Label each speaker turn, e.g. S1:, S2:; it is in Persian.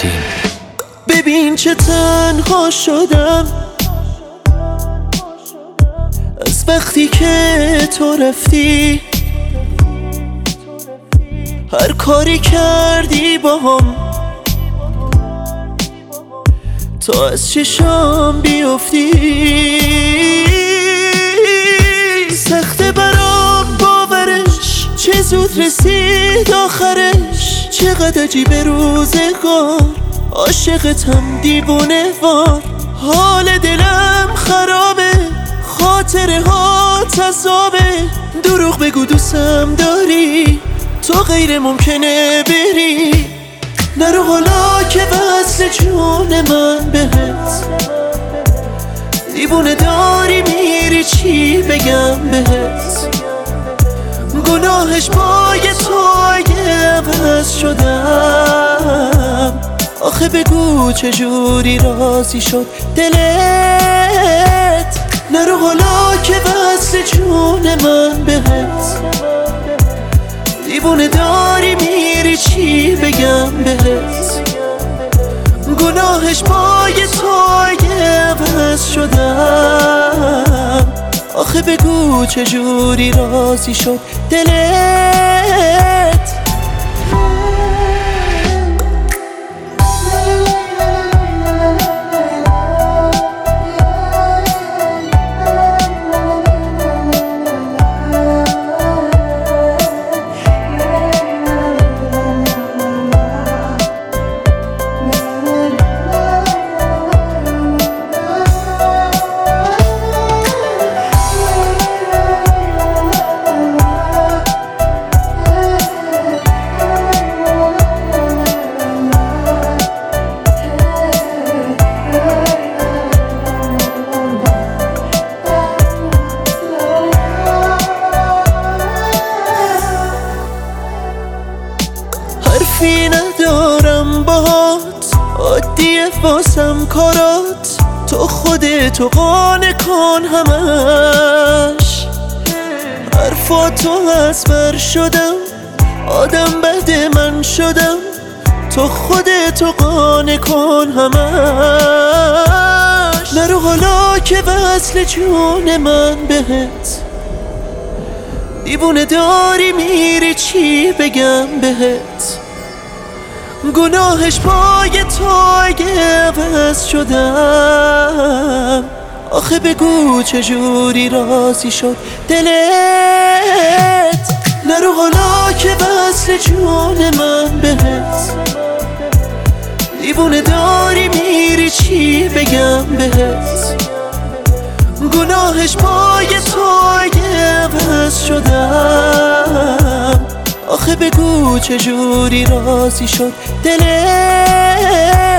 S1: بودیم.
S2: ببین چه تنها شدم از وقتی که تو رفتی. هر کاری کردی با هم تا از چشام بیفتی. سخته برام باورش، چه زود رسید آخرش. چقدر عجیب روزگار، عاشقتم دیوونه وار. حال دلم خرابه، خاطره ها تضابه. دروغ بگو دوستم داری، تو غیر ممکنه بری. نرو حالا که وصل جون من بهت. دیوونه داری میری، چی بگم بهت. گناهش پای تو اگه عوض شدم. آخه بگو چجوری راضی شد دلت. نرو حالا که وصل جون من بهت. دیوونه داری میری، چی بگم بهت. گناهش پای تو اگه عوض شدم. آخه بگو چجوری راضی شد دلت. حرفی ندارم باهات، عادیه واسم کارات. تو خودتو قانع کن همش. حرفاتو از بر شدم، آدم بد من شدم. تو خودتو قانع کن همش. نرو حالا که وصل جون من بهت. دیوونه داری میری، چی بگم بهت. گناهش پای تو اگه عوض شدم. آخه بگو چجوری راضی شد دلت. نرو حالا که وصل جون من بهت. دیوونه داری میری، چی بگم بهت. گناهش پای تو اگه عوض شدم. آخه بگو چجوری راضی شد دلت.